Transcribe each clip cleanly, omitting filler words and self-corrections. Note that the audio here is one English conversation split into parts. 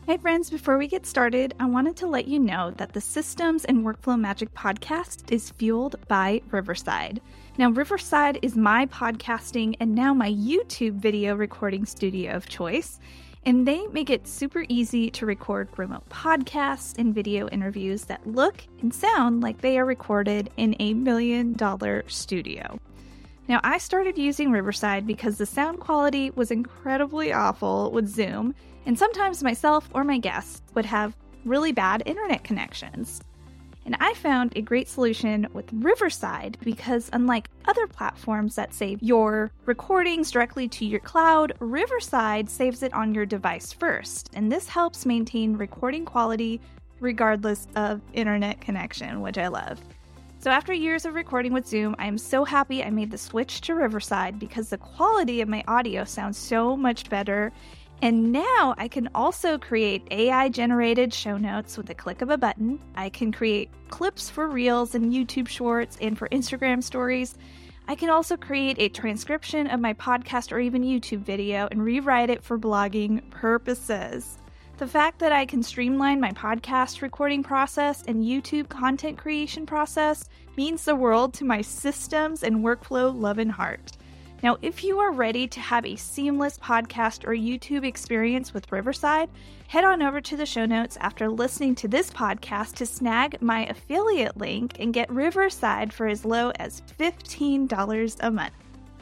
Hey friends, before we get started, I wanted to let you know that the Systems and Workflow Magic podcast is fueled by Riverside. Now, Riverside is my podcasting and now my YouTube video recording studio of choice, and they make it super easy to record remote podcasts and video interviews that look and sound like they are recorded in a $1 million studio. Now, I started using Riverside because the sound quality was incredibly awful with Zoom, and sometimes myself or my guests would have really bad internet connections. And I found a great solution with Riverside because unlike other platforms that save your recordings directly to your cloud, Riverside saves it on your device first. And this helps maintain recording quality regardless of internet connection, which I love. So after years of recording with Zoom, I am so happy I made the switch to Riverside because the quality of my audio sounds so much better. And now I can also create AI-generated show notes with a click of a button. I can create clips for Reels and YouTube Shorts and for Instagram Stories. I can also create a transcription of my podcast or even YouTube video and rewrite it for blogging purposes. The fact that I can streamline my podcast recording process and YouTube content creation process means the world to my systems and workflow love and heart. Now, if you are ready to have a seamless podcast or YouTube experience with Riverside, head on over to the show notes after listening to this podcast to snag my affiliate link and get Riverside for as low as $15 a month.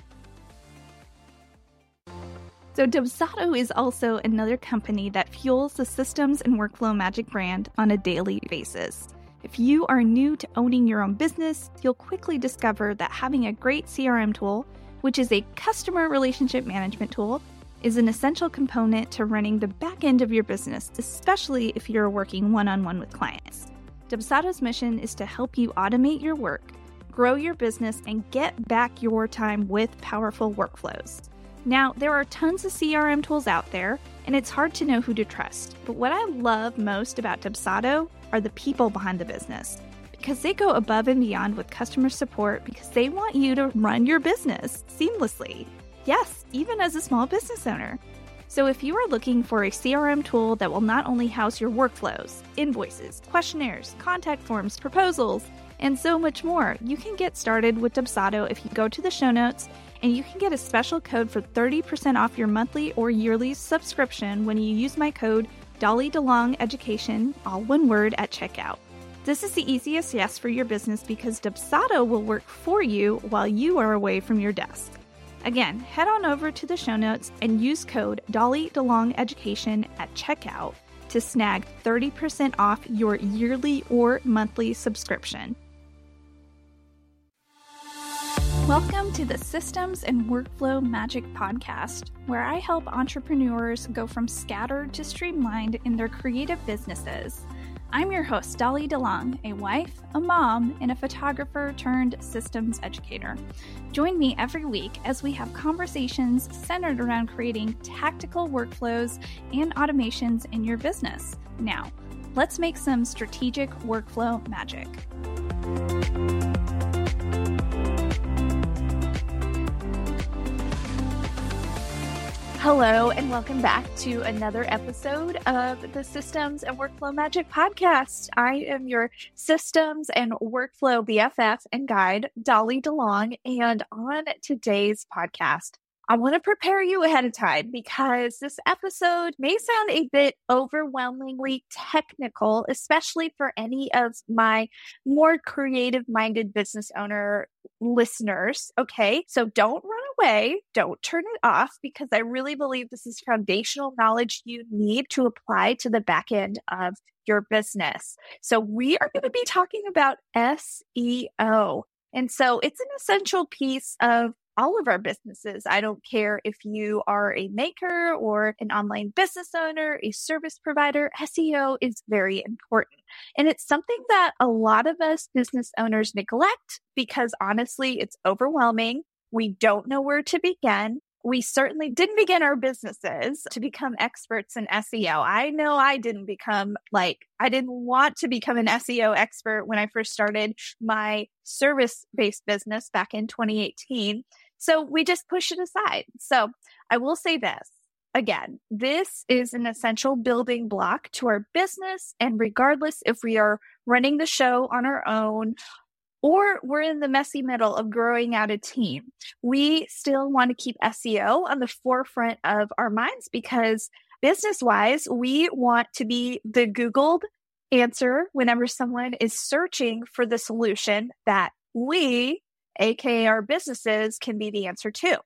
So Dubsado is also another company that fuels the Systems and Workflow Magic brand on a daily basis. If you are new to owning your own business, you'll quickly discover that having a great CRM tool, which is a customer relationship management tool, is an essential component to running the back end of your business, especially if you're working one-on-one with clients. Dubsado's mission is to help you automate your work, grow your business, and get back your time with powerful workflows. Now, there are tons of CRM tools out there, and it's hard to know who to trust. But what I love most about Dubsado are the people behind the business, because they go above and beyond with customer support because they want you to run your business seamlessly. Yes, even as a small business owner. So if you are looking for a CRM tool that will not only house your workflows, invoices, questionnaires, contact forms, proposals, and so much more, you can get started with Dubsado if you go to the show notes, and you can get a special code for 30% off your monthly or yearly subscription when you use my code DollyDeLongEducation, all one word, at checkout. This is the easiest yes for your business because Dubsado will work for you while you are away from your desk. Again, head on over to the show notes and use code DollyDeLongEducation at checkout to snag 30% off your yearly or monthly subscription. Welcome to the Systems and Workflow Magic podcast, where I help entrepreneurs go from scattered to streamlined in their creative businesses. I'm your host, Dolly DeLong, a wife, a mom, and a photographer turned systems educator. Join me every week as we have conversations centered around creating tactical workflows and automations in your business. Now, let's make some strategic workflow magic. Hello, and welcome back to another episode of the Systems and Workflow Magic podcast. I am your systems and workflow BFF and guide, Dolly DeLong, and on today's podcast, I want to prepare you ahead of time because this episode may sound a bit overwhelmingly technical, especially for any of my more creative-minded business owner listeners. Okay, so don't run away. Don't turn it off because I really believe this is foundational knowledge you need to apply to the back end of your business. So we are going to be talking about SEO. And so it's an essential piece of all of our businesses. I don't care if you are a maker or an online business owner, a service provider, SEO is very important. And it's something that a lot of us business owners neglect because honestly, it's overwhelming. We don't know where to begin. We certainly didn't begin our businesses to become experts in SEO. I know I didn't want to become an SEO expert when I first started my service-based business back in 2018. So we just push it aside. So I will say this. again, this is an essential building block to our business. And regardless if we are running the show on our own or we're in the messy middle of growing out a team, we still want to keep SEO on the forefront of our minds because business-wise, we want to be the Googled answer whenever someone is searching for the solution that we, aka our businesses, can be the answer to.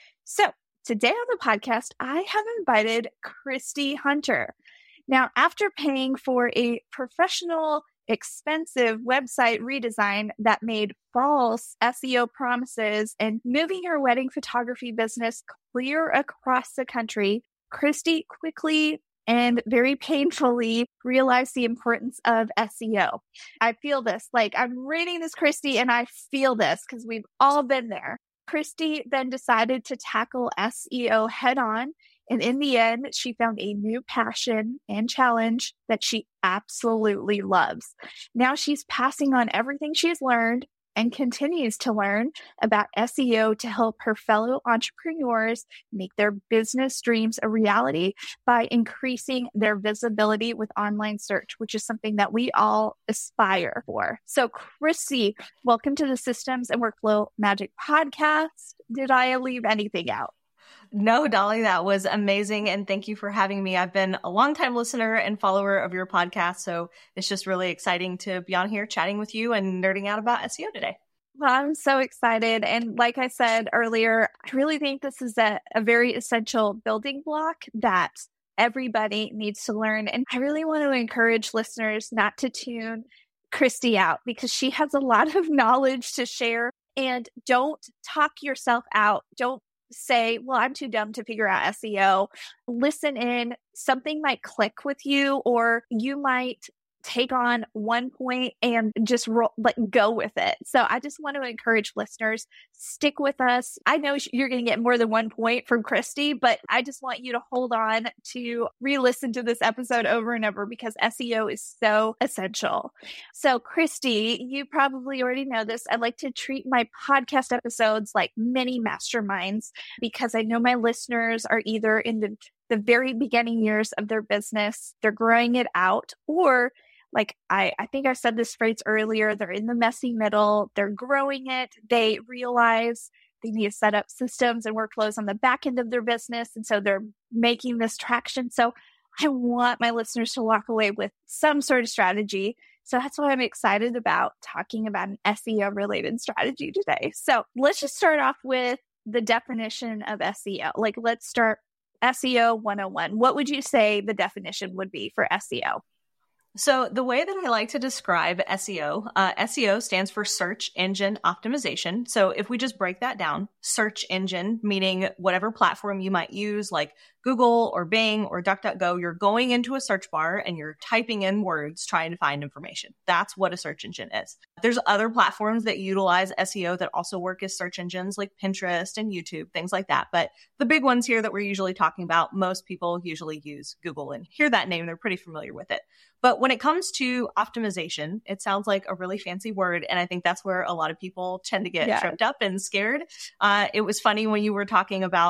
So today on the podcast, I have invited Christy Hunter. Now, after paying for a professional, expensive website redesign that made false SEO promises and moving her wedding photography business clear across the country, Christy quickly and very painfully realized the importance of SEO. I feel this, like I'm reading this, Christy, and I feel this because we've all been there. Christy then decided to tackle SEO head on. And in the end, she found a new passion and challenge that she absolutely loves. Now she's passing on everything she's learned and continues to learn about SEO to help her fellow entrepreneurs make their business dreams a reality by increasing their visibility with online search, which is something that we all aspire for. So, Christy, welcome to the Systems and Workflow Magic podcast. Did I leave anything out? No, Dolly, that was amazing. And thank you for having me. I've been a longtime listener and follower of your podcast. So it's just really exciting to be on here chatting with you and nerding out about SEO today. Well, I'm so excited. And like I said earlier, I really think this is a very essential building block that everybody needs to learn. And I really want to encourage listeners not to tune Christy out because she has a lot of knowledge to share. And don't talk yourself out. Don't say, well, I'm too dumb to figure out SEO. Listen in. Something might click with you, or you might take on one point and just go with it. So I just want to encourage listeners, stick with us. I know you're going to get more than 1 point from Christy, but I just want you to hold on to re-listen to this episode over and over because SEO is so essential. So Christy, you probably already know this. I like to treat my podcast episodes like mini masterminds because I know my listeners are either in the very beginning years of their business, they're growing it out, or like I think I said this phrase earlier, they're in the messy middle, they're growing it, they realize they need to set up systems and workflows on the back end of their business. And so they're making this traction. So I want my listeners to walk away with some sort of strategy. So that's why I'm excited about talking about an SEO related strategy today. So let's just start off with the definition of SEO. Like let's start SEO 101. What would you say the definition would be for SEO? So the way that I like to describe SEO, SEO stands for search engine optimization. So if we just break that down, search engine, meaning whatever platform you might use, like Google or Bing or DuckDuckGo, you're going into a search bar and you're typing in words trying to find information. That's what a search engine is. There's other platforms that utilize SEO that also work as search engines like Pinterest and YouTube, things like that. But the big ones here that we're usually talking about, most people usually use Google and hear that name. They're pretty familiar with it. But when it comes to optimization, it sounds like a really fancy word. And I think that's where a lot of people tend to get tripped up and scared. It was funny when you were talking about,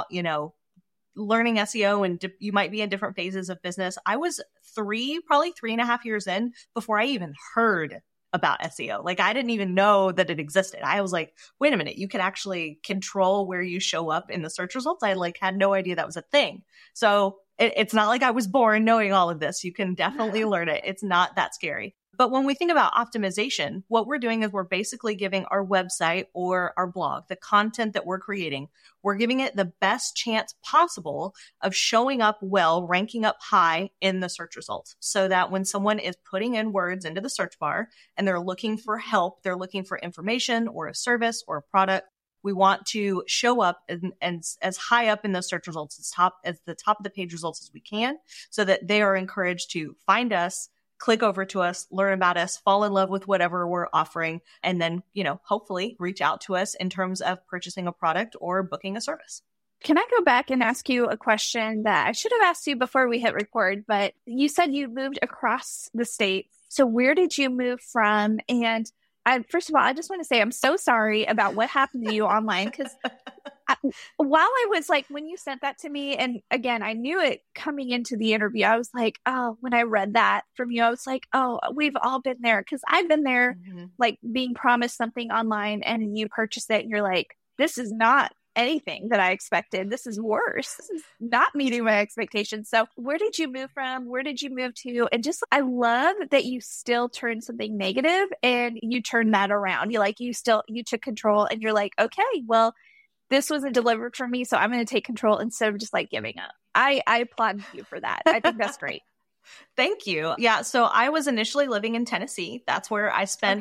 learning SEO and you might be in different phases of business. I was probably 3.5 years in before I even heard about SEO. Like I didn't even know that it existed. I was like, wait a minute, you can actually control where you show up in the search results. I had no idea that was a thing. So it's not like I was born knowing all of this. You can definitely learn it. It's not that scary. But when we think about optimization, what we're doing is we're basically giving our website or our blog, the content that we're creating, we're giving it the best chance possible of showing up well, ranking up high in the search results so that when someone is putting in words into the search bar and they're looking for help, they're looking for information or a service or a product, we want to show up and as high up in those search results as the top of the page results as we can so that they are encouraged to find us, click over to us, learn about us, fall in love with whatever we're offering, and then, hopefully reach out to us in terms of purchasing a product or booking a service. Can I go back and ask you a question that I should have asked you before we hit record, but you said you moved across the state. So where did you move from? And first of all, I just want to say I'm so sorry about what happened to you online because while I was like, when you sent that to me, and again, I knew it coming into the interview, I was like, oh, when I read that from you, I was like, oh, we've all been there. Cause I've been there, like being promised something online and you purchase it and you're like, this is not anything that I expected. This is worse. This is not meeting my expectations. So where did you move from? Where did you move to? And just, I love that you still turned something negative and you turned that around. You took control and you're like, okay, well, this wasn't delivered for me, so I'm going to take control instead of just like giving up. I applaud you for that. I think that's great. Thank you. Yeah. So I was initially living in Tennessee. That's where I spent,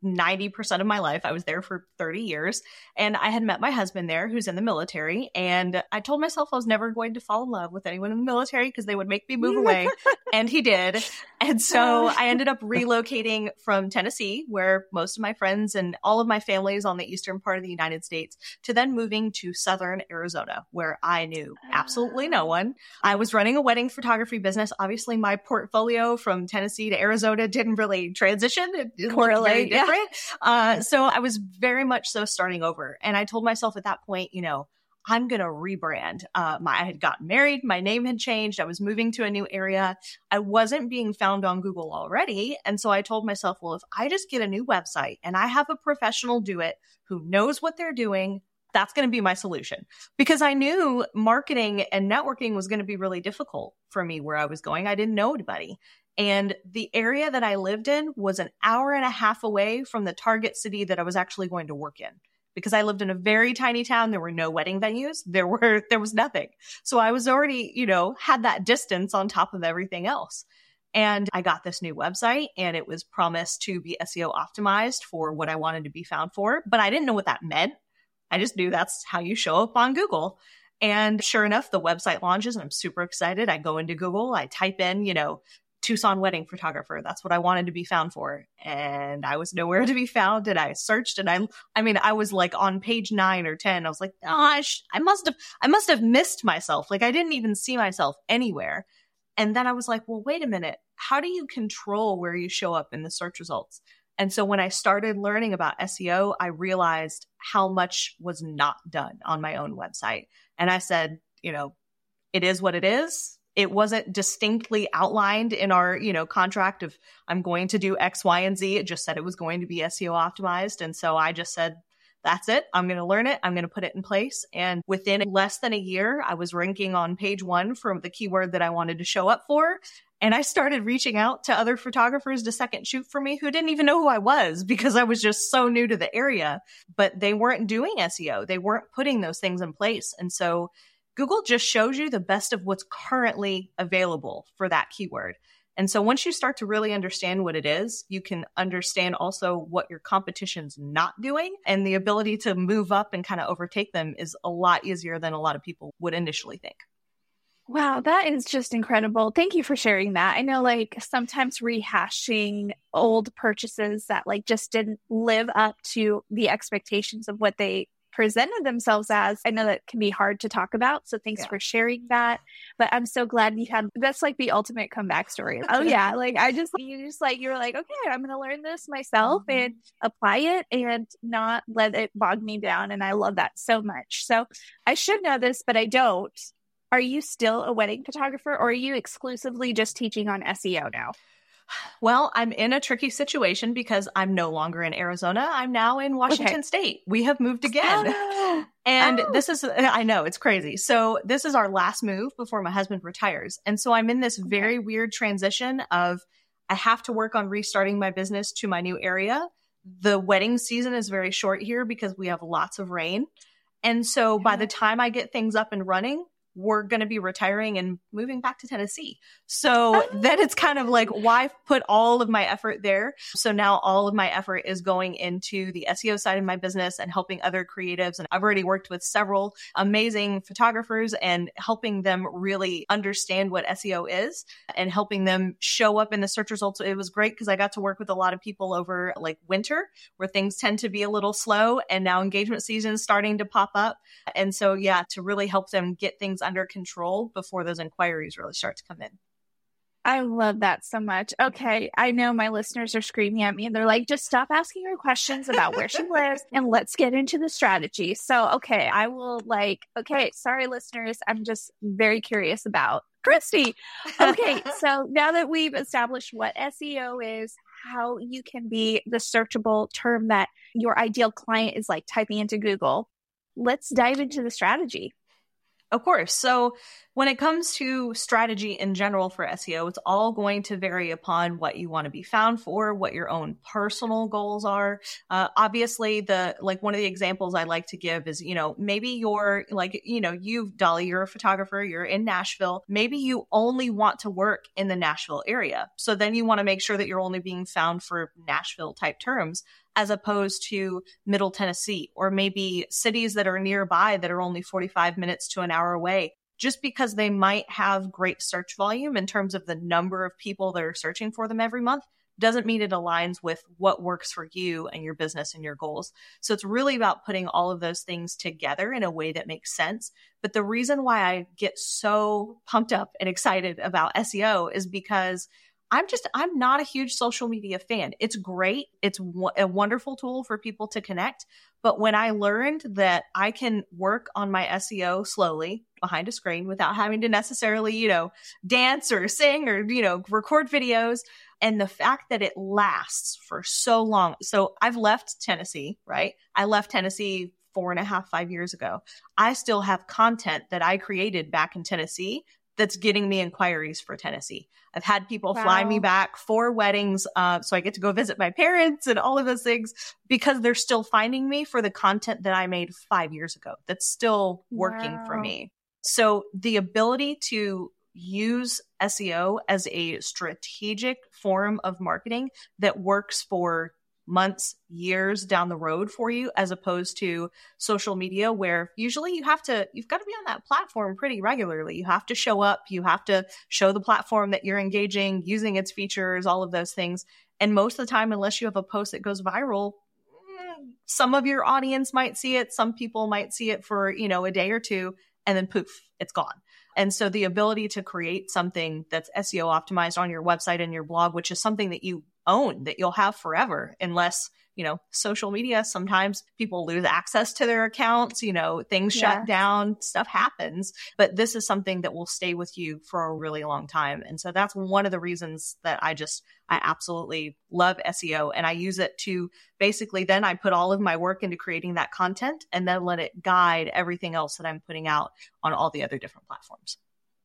90% of my life. I was there for 30 years. And I had met my husband there who's in the military. And I told myself I was never going to fall in love with anyone in the military because they would make me move away. And he did. And so I ended up relocating from Tennessee, where most of my friends and all of my family is on the eastern part of the United States, to then moving to southern Arizona, where I knew absolutely no one. I was running a wedding photography business. Obviously, my portfolio from Tennessee to Arizona didn't really transition. It correlate different. Yeah. So I was very much so starting over. And I told myself at that point, I'm going to rebrand. I had gotten married. My name had changed. I was moving to a new area. I wasn't being found on Google already. And so I told myself, well, if I just get a new website and I have a professional do it who knows what they're doing, that's going to be my solution. Because I knew marketing and networking was going to be really difficult for me where I was going. I didn't know anybody. And the area that I lived in was an hour and a half away from the target city that I was actually going to work in. Because I lived in a very tiny town, there were no wedding venues. There was nothing. So I was already, had that distance on top of everything else. And I got this new website and it was promised to be SEO optimized for what I wanted to be found for, but I didn't know what that meant. I just knew that's how you show up on Google. And sure enough, the website launches and I'm super excited. I go into Google, I type in, Tucson wedding photographer. That's what I wanted to be found for. And I was nowhere to be found. And I searched and I was like on page 9 or 10. I was like, gosh, I must have missed myself. Like I didn't even see myself anywhere. And then I was like, well, wait a minute. How do you control where you show up in the search results? And so when I started learning about SEO, I realized how much was not done on my own website. And I said, it is what it is. It wasn't distinctly outlined in our, contract of I'm going to do X, Y, and Z. It just said it was going to be SEO optimized. And so I just said, that's it. I'm going to learn it. I'm going to put it in place. And within less than a year, I was ranking on page 1 for the keyword that I wanted to show up for. And I started reaching out to other photographers to second shoot for me who didn't even know who I was because I was just so new to the area, but they weren't doing SEO. They weren't putting those things in place. And so Google just shows you the best of what's currently available for that keyword. And so once you start to really understand what it is, you can understand also what your competition's not doing. And the ability to move up and kind of overtake them is a lot easier than a lot of people would initially think. Wow, that is just incredible. Thank you for sharing that. I know sometimes rehashing old purchases that just didn't live up to the expectations of what they presented themselves as. I know that can be hard to talk about. So thanks for sharing that. But I'm so glad that's the ultimate comeback story. Oh yeah. you were like, okay, I'm going to learn this myself and apply it and not let it bog me down. And I love that so much. So I should know this, but I don't. Are you still a wedding photographer or are you exclusively just teaching on SEO now? Well, I'm in a tricky situation because I'm no longer in Arizona. I'm now in Washington State. We have moved again. This is, I know, it's crazy. So this is our last move before my husband retires. And so I'm in this very weird transition of I have to work on restarting my business to my new area. The wedding season is very short here because we have lots of rain. And so by the time I get things up and running, we're going to be retiring and moving back to Tennessee. So then it's kind of like, why put all of my effort there? So now all of my effort is going into the SEO side of my business and helping other creatives. And I've already worked with several amazing photographers and helping them really understand what SEO is and helping them show up in the search results. It was great because I got to work with a lot of people over winter where things tend to be a little slow and now engagement season is starting to pop up. And so, to really help them get things under control before those inquiries really start to come in. I love that so much. Okay, I know my listeners are screaming at me and they're like, just stop asking her questions about where she lives and let's get into the strategy. So, okay, I will okay, sorry, listeners. I'm just very curious about Christy. Okay, so now that we've established what SEO is, how you can be the searchable term that your ideal client is like typing into Google, let's dive into the strategy. Of course. So when it comes to strategy in general for SEO, it's all going to vary upon what you want to be found for, what your own personal goals are. Obviously, one of the examples I like to give is, maybe you're Dolly, you're a photographer, you're in Nashville. Maybe you only want to work in the Nashville area. So then you want to make sure that you're only being found for Nashville type terms, as opposed to Middle Tennessee, or maybe cities that are nearby that are only 45 minutes to an hour away. Just because they might have great search volume in terms of the number of people that are searching for them every month doesn't mean it aligns with what works for you and your business and your goals. So it's really about putting all of those things together in a way that makes sense. But the reason why I get so pumped up and excited about SEO is because I'm not a huge social media fan. It's great. It's a wonderful tool for people to connect. But when I learned that I can work on my SEO slowly behind a screen without having to necessarily, dance or sing or, record videos, and the fact that it lasts for so long. So I've left Tennessee, right? I left Tennessee 4.5, 5 years ago. I still have content that I created back in Tennessee that's getting me inquiries for Tennessee. I've had people fly me back for weddings. So I get to go visit my parents and all of those things because they're still finding me for the content that I made 5 years ago. That's still working for me. So the ability to use SEO as a strategic form of marketing that works for months, years down the road for you, as opposed to social media, where usually you've got to be on that platform pretty regularly. You have to show up, you have to show the platform that you're engaging, using its features, all of those things. And most of the time, unless you have a post that goes viral, some of your audience might see it. Some people might see it for, a day or two, and then poof, it's gone. And so the ability to create something that's SEO optimized on your website and your blog, which is something that you own, that you'll have forever, unless, social media, sometimes people lose access to their accounts, things shut down, stuff happens. But this is something that will stay with you for a really long time. And so that's one of the reasons that I absolutely love SEO. And I use it to basically, then I put all of my work into creating that content and then let it guide everything else that I'm putting out on all the other different platforms.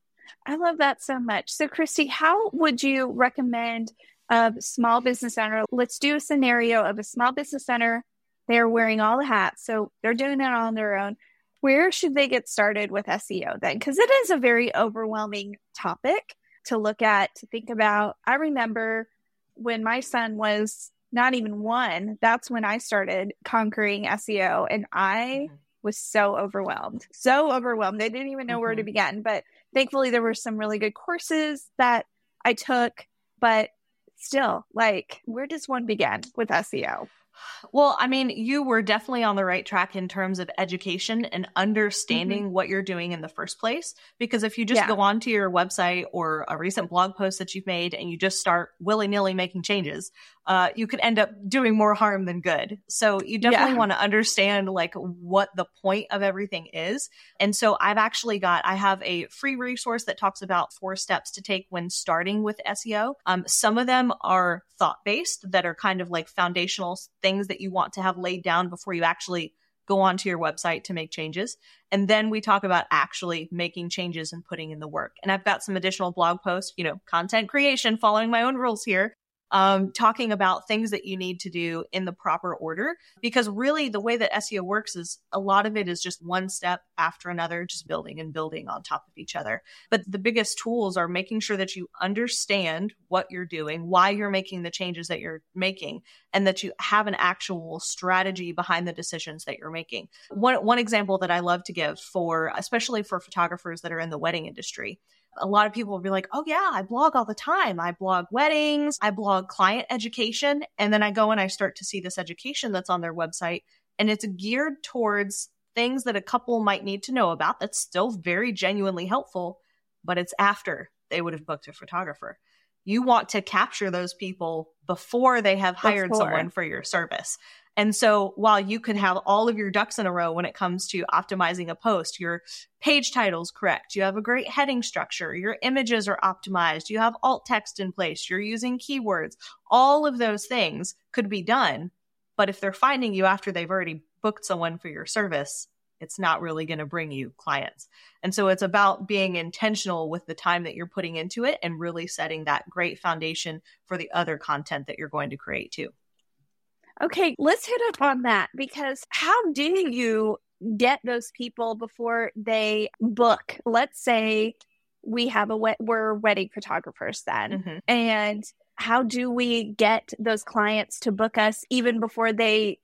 I love that so much. So Christy, how would you recommend a small business owner? Let's do a scenario of a small business owner. They're wearing all the hats, so they're doing it on their own. Where should they get started with SEO then? Because it is a very overwhelming topic to look at, to think about. I remember when my son was not even 1, that's when I started conquering SEO, and I was so overwhelmed. They didn't even know where to begin. But thankfully, there were some really good courses that I took, but still, where does one begin with SEO? Well, I mean, you were definitely on the right track in terms of education and understanding what you're doing in the first place. Because if you just go onto your website or a recent blog post that you've made and you just start willy-nilly making changes, you could end up doing more harm than good. So you definitely want to understand what the point of everything is. And so I have a free resource that talks about 4 steps to take when starting with SEO. Some of them are thought-based, that are kind of like foundational things that you want to have laid down before you actually go onto your website to make changes. And then we talk about actually making changes and putting in the work. And I've got some additional blog posts, content creation, following my own rules here, talking about things that you need to do in the proper order. Because really the way that SEO works is a lot of it is just one step after another, just building and building on top of each other. But the biggest tools are making sure that you understand what you're doing, why you're making the changes that you're making, and that you have an actual strategy behind the decisions that you're making. One example that I love to give especially for photographers that are in the wedding industry. A lot of people will be like, oh yeah, I blog all the time. I blog weddings, I blog client education. And then I go and I start to see this education that's on their website, and it's geared towards things that a couple might need to know about. That's still very genuinely helpful, but it's after they would have booked a photographer. You want to capture those people before they have hired someone for your service. And so while you could have all of your ducks in a row when it comes to optimizing a post, your page title's correct, you have a great heading structure, your images are optimized, you have alt text in place, you're using keywords, all of those things could be done. But if they're finding you after they've already booked someone for your service, it's not really going to bring you clients. And so it's about being intentional with the time that you're putting into it and really setting that great foundation for the other content that you're going to create too. Okay, let's hit up on that, because how do you get those people before they book? Let's say we have we're wedding photographers then. And how do we get those clients to book us even before they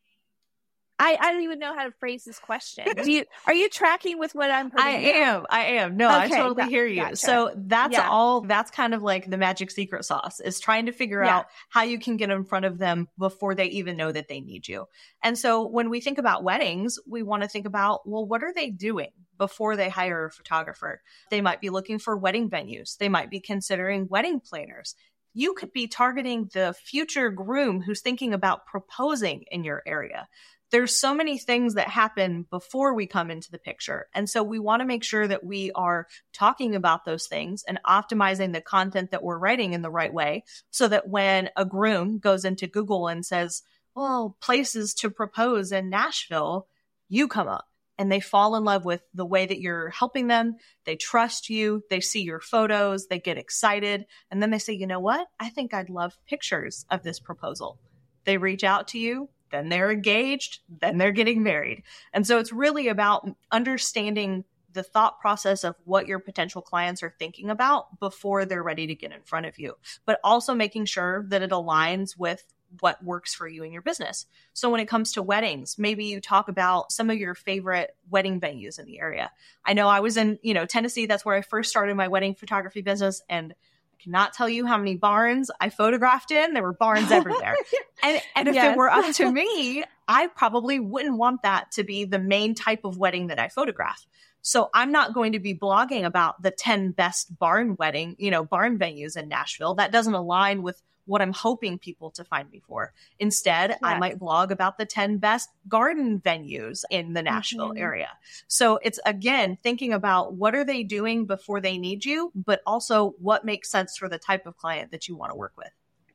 I don't even know how to phrase this question. Are you tracking with what I'm putting down? I am. No, okay, I totally hear you. Gotcha. So that's kind of like the magic secret sauce, is trying to figure out how you can get in front of them before they even know that they need you. And so when we think about weddings, we want to think about, well, what are they doing before they hire a photographer? They might be looking for wedding venues. They might be considering wedding planners. You could be targeting the future groom who's thinking about proposing in your area. There's so many things that happen before we come into the picture. And so we want to make sure that we are talking about those things and optimizing the content that we're writing in the right way, so that when a groom goes into Google and says, well, places to propose in Nashville, you come up and they fall in love with the way that you're helping them. They trust you. They see your photos. They get excited. And then they say, you know what? I think I'd love pictures of this proposal. They reach out to you. Then they're engaged, then they're getting married. And so it's really about understanding the thought process of what your potential clients are thinking about before they're ready to get in front of you, but also making sure that it aligns with what works for you in your business. So when it comes to weddings, maybe you talk about some of your favorite wedding venues in the area. I know I was in, Tennessee. That's where I first started my wedding photography business. And cannot tell you how many barns I photographed in. There were barns everywhere. And if it were up to me, I probably wouldn't want that to be the main type of wedding that I photograph. So I'm not going to be blogging about the 10 best barn venues in Nashville. That doesn't align with what I'm hoping people to find me for. Instead, I might blog about the 10 best garden venues in the Nashville area. So it's, again, thinking about what are they doing before they need you, but also what makes sense for the type of client that you want to work with.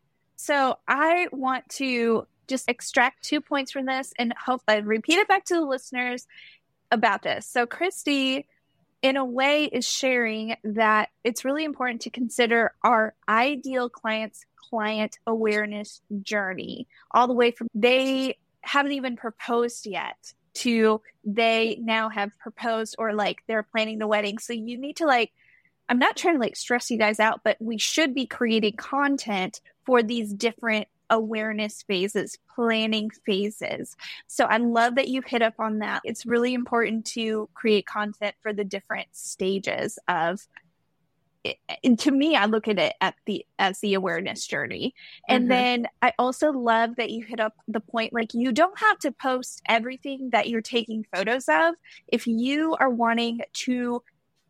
So I want to just extract 2 points from this and repeat it back to the listeners about this. So Christy, in a way, is sharing that it's really important to consider our ideal client's client awareness journey, all the way from they haven't even proposed yet to they now have proposed, or they're planning the wedding. So you need to I'm not trying to stress you guys out, but we should be creating content for these different awareness phases, planning phases. So I love that you hit up on that. It's really important to create content for the different stages of it. And to me, I look at it as the awareness journey. And then I also love that you hit up the point, you don't have to post everything that you're taking photos of. If you are wanting to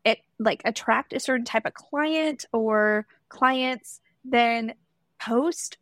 attract a certain type of client or clients, then post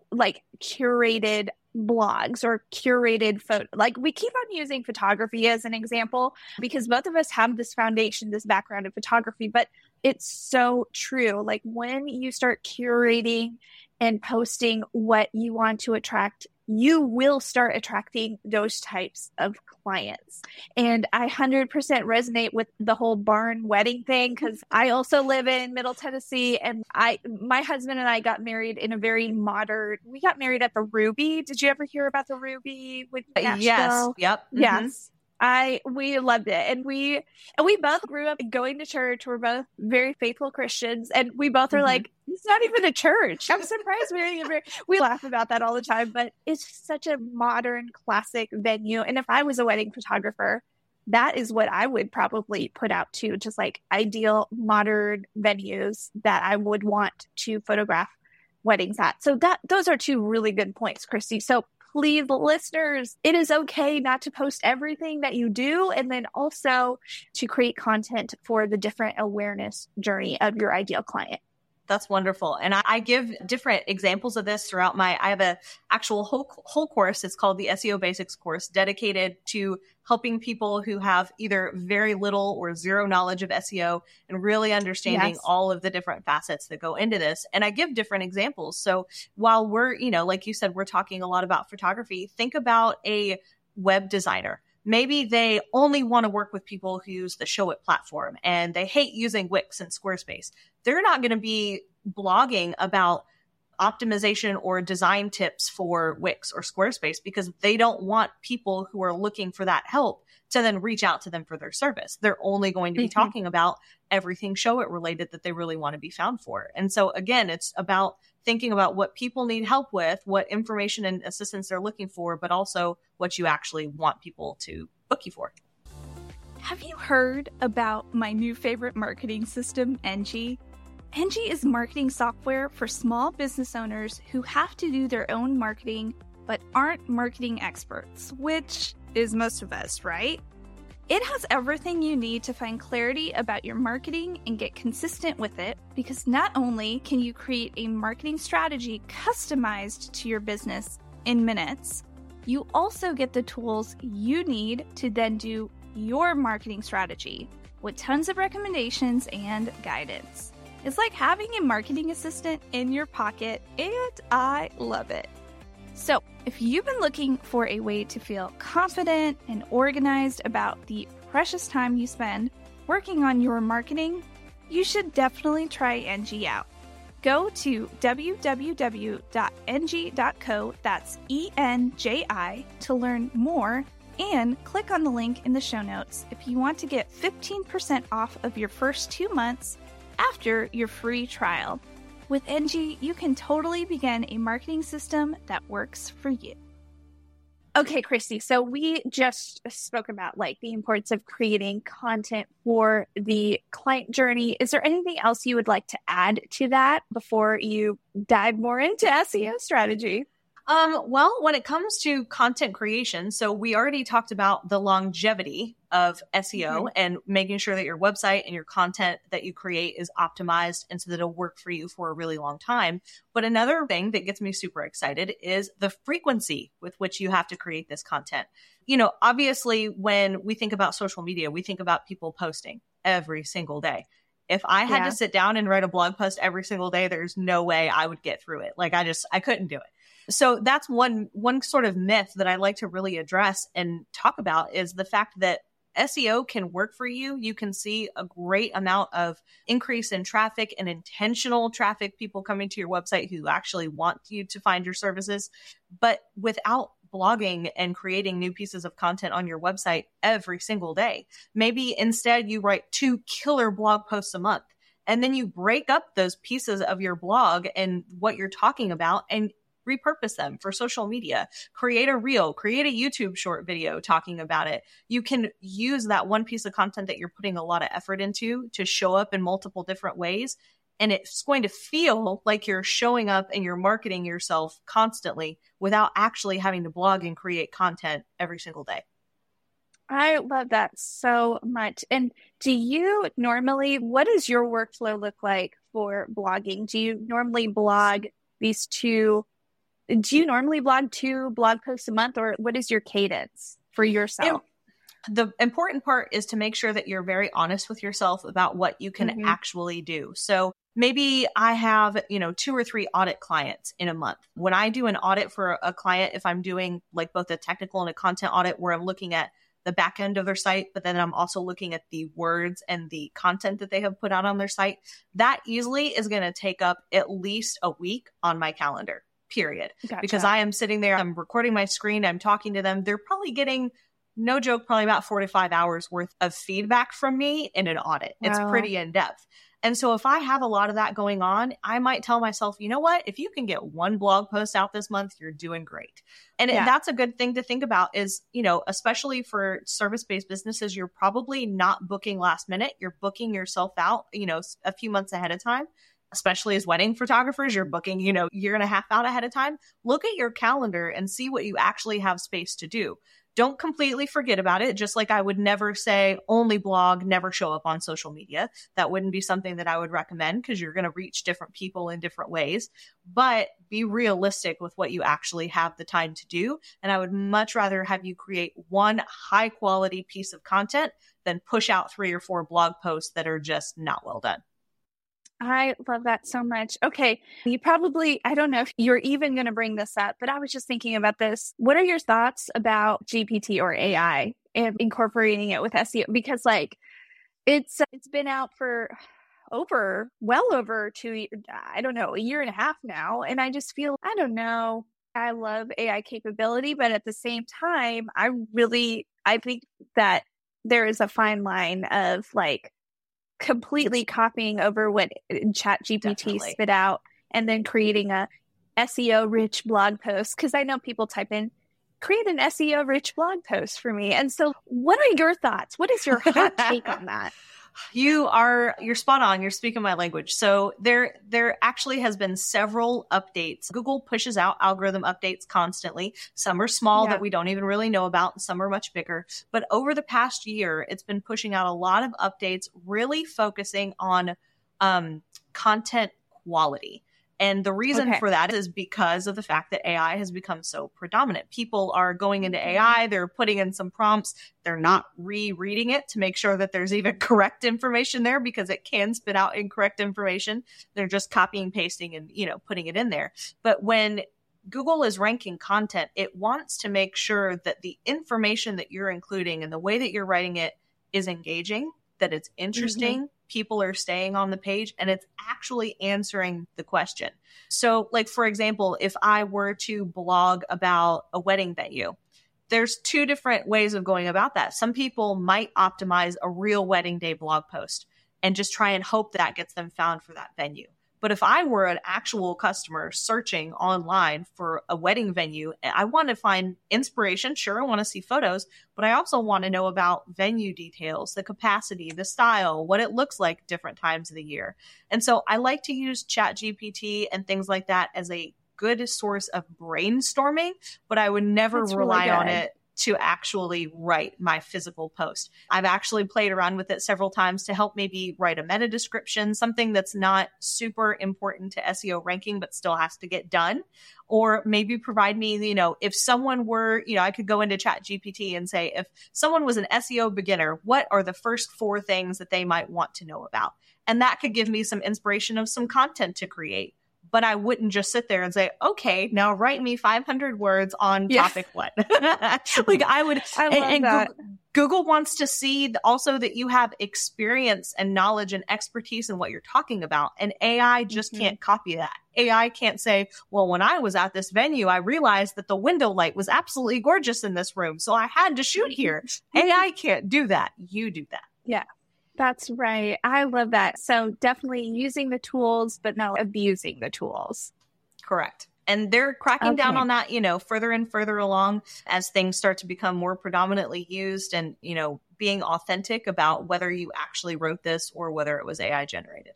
curated blogs or curated photo. We keep on using photography as an example because both of us have this foundation, this background in photography, but it's so true. When you start curating and posting what you want to attract, you will start attracting those types of clients. And I 100% resonate with the whole barn wedding thing, because I also live in Middle Tennessee, and my husband and I got married in a very modern, we got married at the Ruby. Did you ever hear about the Ruby with Nashville? Yes. Yep. Mm-hmm. Yes. We loved it. And we both grew up going to church. We're both very faithful Christians. And we both are it's not even a church. I'm surprised we laugh about that all the time, but it's such a modern, classic venue. And if I was a wedding photographer, that is what I would probably put out too. Just ideal modern venues that I would want to photograph weddings at. So those are 2 really good points, Christy. So please, listeners, it is okay not to post everything that you do, and then also to create content for the different awareness journey of your ideal client. That's wonderful. And I give different examples of this throughout I have a actual whole course. It's called the SEO Basics course, dedicated to helping people who have either very little or zero knowledge of SEO and really understanding all of the different facets that go into this. And I give different examples. So while we're, like you said, we're talking a lot about photography, think about a web designer. Maybe they only want to work with people who use the Showit platform and they hate using Wix and Squarespace. They're not going to be blogging about optimization or design tips for Wix or Squarespace because they don't want people who are looking for that help to then reach out to them for their service. They're only going to be talking about everything Showit related that they really want to be found for. And so again, it's about thinking about what people need help with, what information and assistance they're looking for, but also what you actually want people to book you for. Have you heard about my new favorite marketing system, Engie? Engie is marketing software for small business owners who have to do their own marketing but aren't marketing experts, which is most of us, right? It has everything you need to find clarity about your marketing and get consistent with it, because not only can you create a marketing strategy customized to your business in minutes, you also get the tools you need to then do your marketing strategy with tons of recommendations and guidance. It's like having a marketing assistant in your pocket, and I love it. So, if you've been looking for a way to feel confident and organized about the precious time you spend working on your marketing, you should definitely try Engie out. Go to www.engie.co, that's ENJI, to learn more, and click on the link in the show notes if you want to get 15% off of your first 2 months after your free trial. With Engie, you can totally begin a marketing system that works for you. Okay, Christy, so we just spoke about the importance of creating content for the client journey. Is there anything else you would like to add to that before you dive more into SEO strategy? Well, when it comes to content creation, so we already talked about the longevity of SEO and making sure that your website and your content that you create is optimized and so that it'll work for you for a really long time. But another thing that gets me super excited is the frequency with which you have to create this content. Obviously, when we think about social media, we think about people posting every single day. If I had to sit down and write a blog post every single day, there's no way I would get through it. I couldn't do it. So that's one sort of myth that I like to really address and talk about, is the fact that SEO can work for you. You can see a great amount of increase in traffic and intentional traffic, people coming to your website who actually want you to find your services. But without blogging and creating new pieces of content on your website every single day, maybe instead you write 2 killer blog posts a month, and then you break up those pieces of your blog and what you're talking about and repurpose them for social media, create a reel, create a YouTube short video talking about it. You can use that one piece of content that you're putting a lot of effort into to show up in multiple different ways. And it's going to feel like you're showing up and you're marketing yourself constantly without actually having to blog and create content every single day. I love that so much. And do you normally, what does your workflow look like for blogging? Do you normally blog 2 blog posts a month, or what is your cadence for yourself? The important part is to make sure that you're very honest with yourself about what you can actually do. So maybe I have, 2 or 3 audit clients in a month. When I do an audit for a client, if I'm doing both a technical and a content audit where I'm looking at the back end of their site, but then I'm also looking at the words and the content that they have put out on their site, that easily is going to take up at least a week on my calendar. Period. Gotcha. Because I am sitting there, I'm recording my screen, I'm talking to them. They're probably getting, no joke, probably about 4 to 5 hours worth of feedback from me in an audit. Wow. It's pretty in depth. And so if I have a lot of that going on, I might tell myself, you know what, if you can get 1 blog post out this month, you're doing great. And that's a good thing to think about is, especially for service-based businesses, you're probably not booking last minute. You're booking yourself out, a few months ahead of time. especially as wedding photographers, you're booking, year and a half out ahead of time. Look at your calendar and see what you actually have space to do. Don't completely forget about it. Just like I would never say only blog, never show up on social media. That wouldn't be something that I would recommend because you're going to reach different people in different ways. But be realistic with what you actually have the time to do. And I would much rather have you create one high quality piece of content than push out 3 or 4 blog posts that are just not well done. I love that so much. Okay. You probably, I don't know if you're even going to bring this up, but I was just thinking about this. What are your thoughts about GPT or AI and incorporating it with SEO? Because it's been out for well over 2 I don't know, a year and a half now. And I just feel, I don't know, I love AI capability, but at the same time, I think that there is a fine line of completely copying over what ChatGPT spit out and then creating a SEO rich blog post. Cause I know people type in, create an SEO rich blog post for me. And so what are your thoughts? What is your hot take on that? You're spot on. You're speaking my language. So there actually has been several updates. Google pushes out algorithm updates constantly. Some are small that we don't even really know about, and some are much bigger. But over the past year, it's been pushing out a lot of updates, really focusing on content quality. And the reason for that is because of the fact that AI has become so predominant. People are going into AI, they're putting in some prompts, they're not rereading it to make sure that there's even correct information there because it can spit out incorrect information. They're just copying, pasting, and, putting it in there. But when Google is ranking content, it wants to make sure that the information that you're including and the way that you're writing it is engaging, that it's interesting, people are staying on the page, and it's actually answering the question. So for example, if I were to blog about a wedding venue, there's 2 different ways of going about that. Some people might optimize a real wedding day blog post and just try and hope that gets them found for that venue. But if I were an actual customer searching online for a wedding venue, I want to find inspiration. Sure, I want to see photos, but I also want to know about venue details, the capacity, the style, what it looks like different times of the year. And so I like to use ChatGPT and things like that as a good source of brainstorming, but I would never rely on it to actually write my physical post. I've actually played around with it several times to help maybe write a meta description, something that's not super important to SEO ranking, but still has to get done. Or maybe provide me, if someone were, I could go into ChatGPT and say, if someone was an SEO beginner, what are the first 4 things that they might want to know about? And that could give me some inspiration of some content to create. But I wouldn't just sit there and say, okay, now write me 500 words on topic what? I would. I love that. Google wants to see also that you have experience and knowledge and expertise in what you're talking about. And AI just can't copy that. AI can't say, well, when I was at this venue, I realized that the window light was absolutely gorgeous in this room, so I had to shoot here. AI can't do that. You do that. Yeah. That's right. I love that. So definitely using the tools, but not abusing the tools. Correct. And they're cracking down on that, further and further along as things start to become more predominantly used and, being authentic about whether you actually wrote this or whether it was AI generated.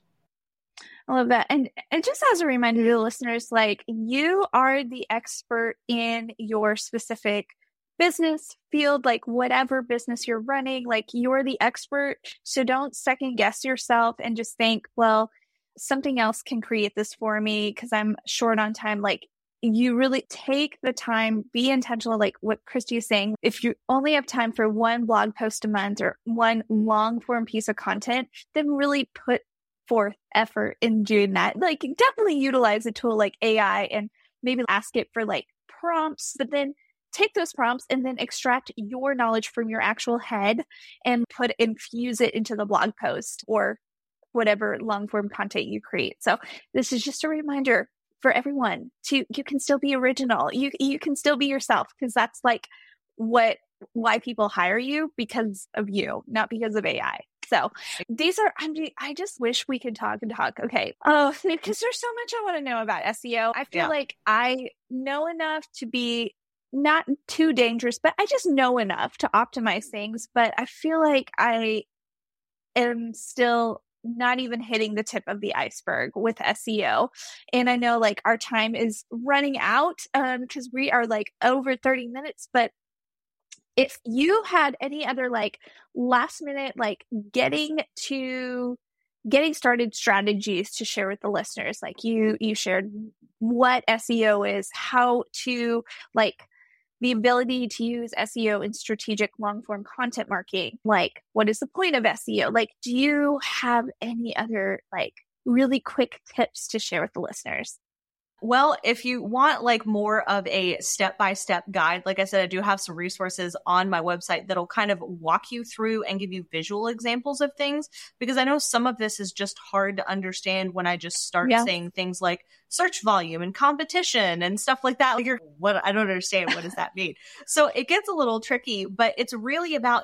I love that. And just as a reminder to the listeners, you are the expert in your specific business field, whatever business you're running, you're the expert. So don't second guess yourself and just think, well, something else can create this for me because I'm short on time. You really take the time, be intentional, what Christy is saying. If you only have time for one blog post a month or one long form piece of content, then really put forth effort in doing that. Definitely utilize a tool like AI and maybe ask it for prompts, but then take those prompts and then extract your knowledge from your actual head and infuse it into the blog post or whatever long form content you create. So this is just a reminder for everyone you can still be original. You can still be yourself because that's why people hire you, because of you, not because of AI. So I just wish we could talk and talk. Okay. Oh, because there's so much I want to know about SEO. I feel like I know enough to be not too dangerous, but I just know enough to optimize things. But I feel like I am still not even hitting the tip of the iceberg with SEO. And I know like our time is running out because we are like over 30 minutes, but if you had any other like last minute, like getting started strategies to share with the listeners, like you shared what SEO is, how to like the ability to use SEO in strategic long form content marketing, like what is the point of SEO? Like, do you have any other like really quick tips to share with the listeners? Well, if you want like more of a step-by-step guide, like I said, I do have some resources on my website that'll kind of walk you through and give you visual examples of things, because I know some of this is just hard to understand when I just start saying things like search volume and competition and stuff like that. Like I don't understand. What does that mean? So it gets a little tricky, but it's really about,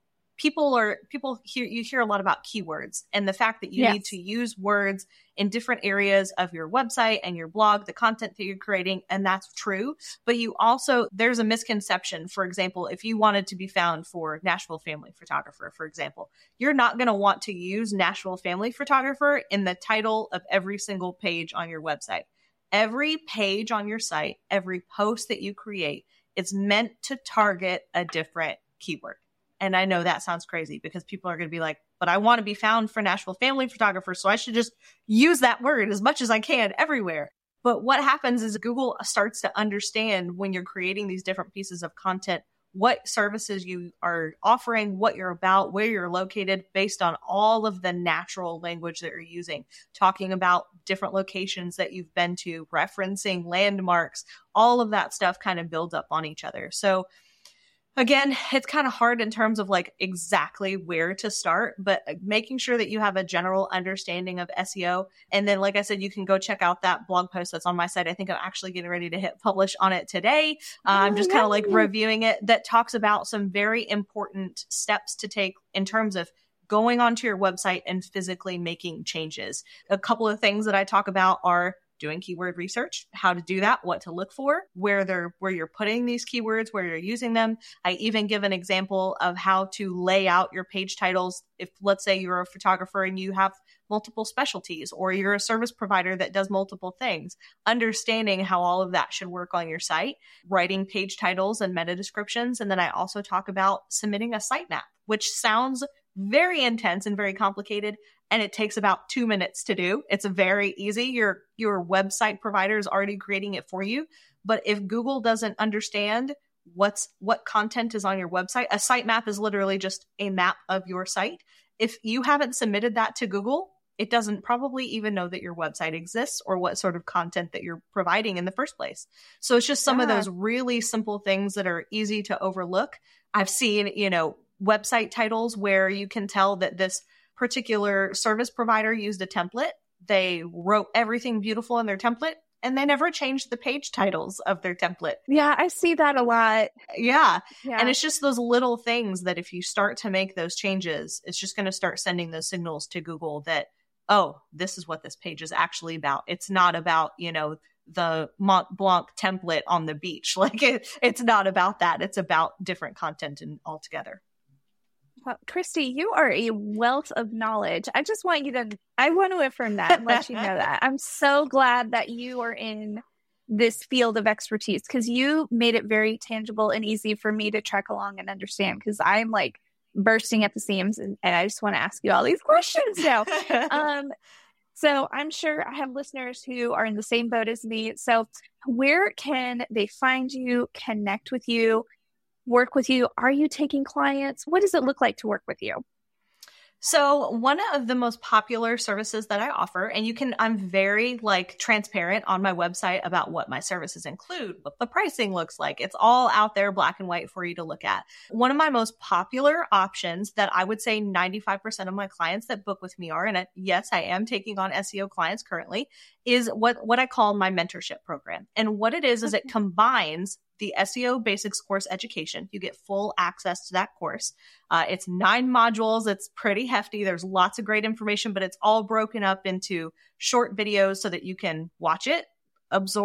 you hear a lot about keywords and the fact that you need to use words in different areas of your website and your blog, the content that you're creating. And that's true. But there's a misconception. For example, if you wanted to be found for Nashville family photographer, for example, you're not going to want to use Nashville family photographer in the title of every single page on your website. Every page on your site, every post that you create, it's meant to target a different keyword. And I know that sounds crazy because people are going to be like, but I want to be found for Nashville family photographer, so I should just use that word as much as I can everywhere. But what happens is Google starts to understand when you're creating these different pieces of content, what services you are offering, what you're about, where you're located, based on all of the natural language that you're using, talking about different locations that you've been to, referencing landmarks, all of that stuff kind of builds up on each other. So again, it's kind of hard in terms of like exactly where to start, but making sure that you have a general understanding of SEO. And then, like I said, you can go check out that blog post that's on my site. I think I'm actually getting ready to hit publish on it today. I'm just kind of like reviewing it, that talks about some very important steps to take in terms of going onto your website and physically making changes. A couple of things that I talk about are doing keyword research, how to do that, what to look for, where you're putting these keywords, where you're using them. I even give an example of how to lay out your page titles. If let's say you're a photographer and you have multiple specialties, or you're a service provider that does multiple things, understanding how all of that should work on your site, writing page titles and meta descriptions. And then I also talk about submitting a sitemap, which sounds very intense and very complicated, and it takes about 2 minutes to do. It's very easy. Your website provider is already creating it for you. But if Google doesn't understand what content is on your website, a sitemap is literally just a map of your site. If you haven't submitted that to Google, it doesn't probably even know that your website exists or what sort of content that you're providing in the first place. So it's just some of those really simple things that are easy to overlook. I've seen, website titles where you can tell that this particular service provider used a template. They wrote everything beautiful in their template, and they never changed the page titles of their template. Yeah, I see that a lot. Yeah. And it's just those little things that if you start to make those changes, it's just going to start sending those signals to Google that, oh, this is what this page is actually about. It's not about, the Mont Blanc template on the beach. Like it's not about that. It's about different content and altogether. Well, Christy, you are a wealth of knowledge. I want to affirm that and let you know that. I'm so glad that you are in this field of expertise, because you made it very tangible and easy for me to trek along and understand, because I'm like bursting at the seams and I just want to ask you all these questions now. So I'm sure I have listeners who are in the same boat as me. So where can they find you, connect with you, work with you? Are you taking clients? What does it look like to work with you? So one of the most popular services that I offer, and I'm very transparent on my website about what my services include, what the pricing looks like. It's all out there, black and white for you to look at. One of my most popular options that I would say 95% of my clients that book with me are, and yes, I am taking on SEO clients currently, is what I call my mentorship program. And what it is it combines the SEO Basics course education. You get full access to that course. It's 9 modules. It's pretty hefty. There's lots of great information, but it's all broken up into short videos so that you can watch it, absorb,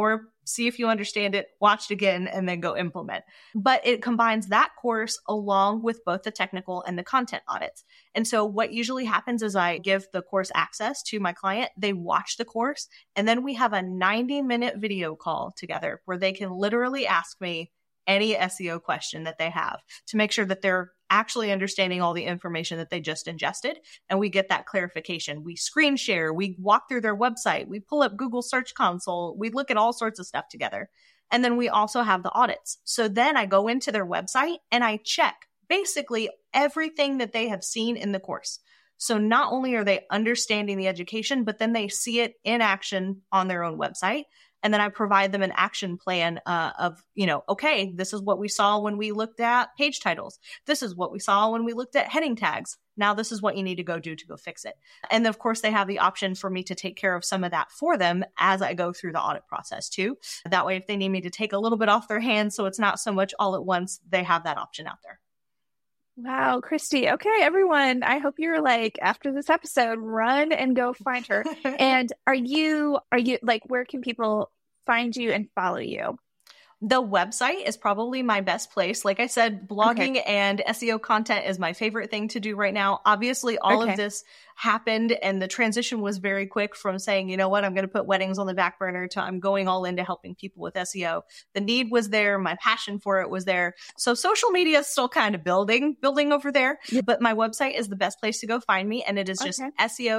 see if you understand it, watch it again, and then go implement. But it combines that course along with both the technical and the content audits. And so what usually happens is I give the course access to my client, they watch the course, and then we have a 90-minute video call together where they can literally ask me any SEO question that they have to make sure that they're actually understanding all the information that they just ingested. And we get that clarification. We screen share, we walk through their website, we pull up Google Search Console, we look at all sorts of stuff together. And then we also have the audits. So then I go into their website and I check basically everything that they have seen in the course. So not only are they understanding the education, but then they see it in action on their own website. And then I provide them an action plan of, okay, this is what we saw when we looked at page titles. This is what we saw when we looked at heading tags. Now this is what you need to go do to go fix it. And of course, they have the option for me to take care of some of that for them as I go through the audit process too. That way, if they need me to take a little bit off their hands so it's not so much all at once, they have that option out there. Wow, Christy. Okay, everyone. I hope you're like, after this episode, run and go find her. And are you like, where can people find you and follow you? The website is probably my best place. Like I said, blogging and SEO content is my favorite thing to do right now. Obviously, all of this happened and the transition was very quick from saying, you know what, I'm going to put weddings on the back burner to I'm going all into helping people with SEO. The need was there. My passion for it was there. So social media is still kind of building over there, but my website is the best place to go find me. And it is just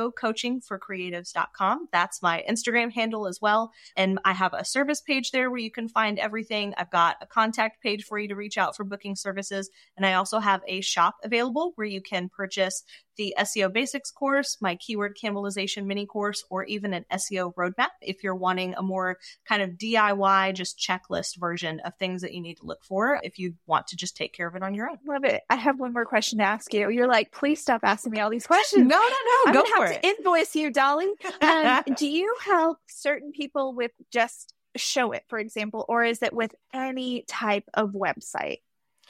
SEOcoachingforcreatives.com. That's my Instagram handle as well. And I have a service page there where you can find everything. I've got a contact page for you to reach out for booking services. And I also have a shop available where you can purchase the SEO basics course, my keyword cannibalization mini course, or even an SEO roadmap if you're wanting a more kind of DIY, just checklist version of things that you need to look for if you want to just take care of it on your own. Love it. I have one more question to ask you. You're like, please stop asking me all these questions. No. Go for it. I'm going to have to invoice you, Dolly. Do you help certain people with just Show It, for example, or is it with any type of website?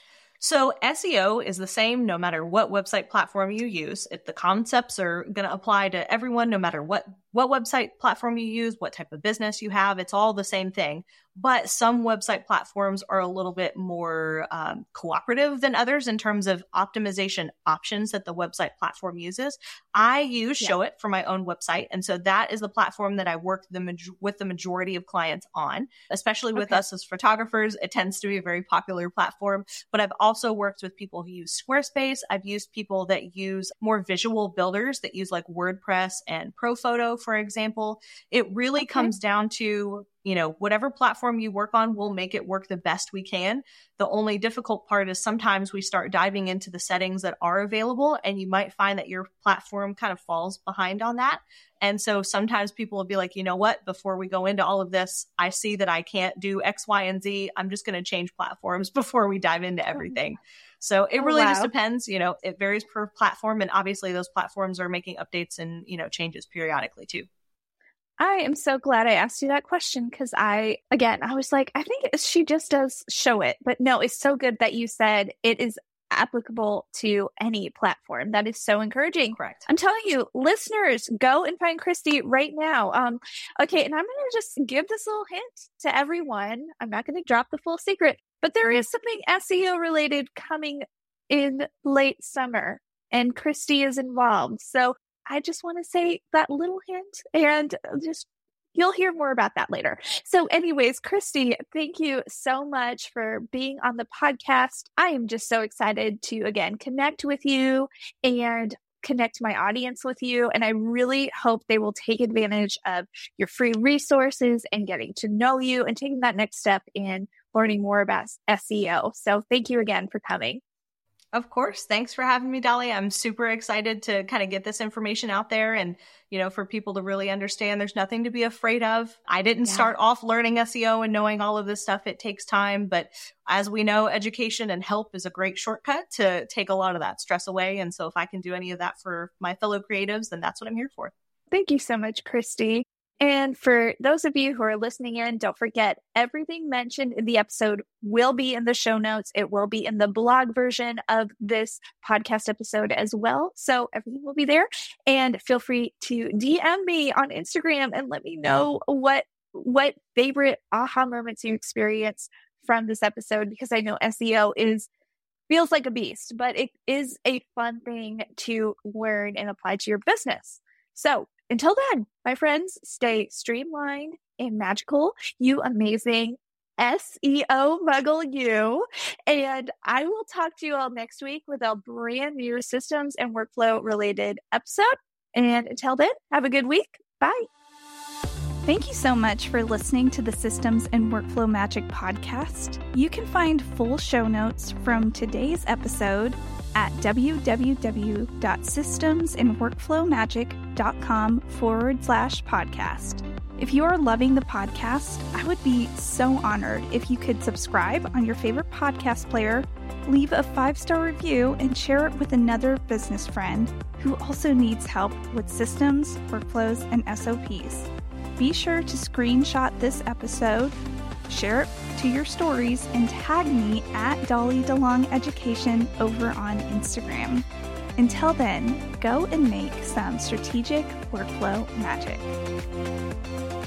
So SEO is the same no matter what website platform you use. The concepts are going to apply to everyone no matter what website platform you use, what type of business you have. It's all the same thing. But some website platforms are a little bit more cooperative than others in terms of optimization options that the website platform uses. I use Show It for my own website. And so that is the platform that I work with the majority of clients on, especially with us as photographers. It tends to be a very popular platform. But I've also worked with people who use Squarespace. I've used people that use more visual builders that use like WordPress and ProPhoto, for example. It really comes down to, whatever platform you work on, we'll make it work the best we can. The only difficult part is sometimes we start diving into the settings that are available, and you might find that your platform kind of falls behind on that. And so sometimes people will be like, you know what, before we go into all of this, I see that I can't do X, Y, and Z. I'm just going to change platforms before we dive into everything. So it really just depends. It varies per platform. And obviously those platforms are making updates and, changes periodically too. I am so glad I asked you that question because I was like, I think she just does Show It. But no, it's so good that you said it is applicable to any platform. That is so encouraging. Correct. I'm telling you, listeners, go and find Christy right now. Okay, and I'm going to just give this little hint to everyone. I'm not going to drop the full secret, but there is something SEO related coming in late summer, and Christy is involved. So I just want to say that little hint, and you'll hear more about that later. So anyways, Christy, thank you so much for being on the podcast. I am just so excited to, again, connect with you and connect my audience with you. And I really hope they will take advantage of your free resources and getting to know you and taking that next step in learning more about SEO. So thank you again for coming. Of course. Thanks for having me, Dolly. I'm super excited to kind of get this information out there and, for people to really understand there's nothing to be afraid of. I didn't start off learning SEO and knowing all of this stuff. It takes time. But as we know, education and help is a great shortcut to take a lot of that stress away. And so if I can do any of that for my fellow creatives, then that's what I'm here for. Thank you so much, Christy. And for those of you who are listening in, don't forget everything mentioned in the episode will be in the show notes. It will be in the blog version of this podcast episode as well. So everything will be there. And feel free to DM me on Instagram and let me know what what favorite aha moments you experienced from this episode, because I know SEO feels like a beast, but it is a fun thing to learn and apply to your business. So until then, my friends, stay streamlined and magical, you amazing SEO muggle you. And I will talk to you all next week with a brand new systems and workflow related episode. And until then, have a good week. Bye. Thank you so much for listening to the Systems and Workflow Magic podcast. You can find full show notes from today's episode at www.systemsandworkflowmagic.com/podcast. If you are loving the podcast, I would be so honored if you could subscribe on your favorite podcast player, leave a 5-star review, and share it with another business friend who also needs help with systems, workflows, and SOPs. Be sure to screenshot this episode, share it to your stories, and tag me at Dolly DeLong Education over on Instagram. Until then, go and make some strategic workflow magic.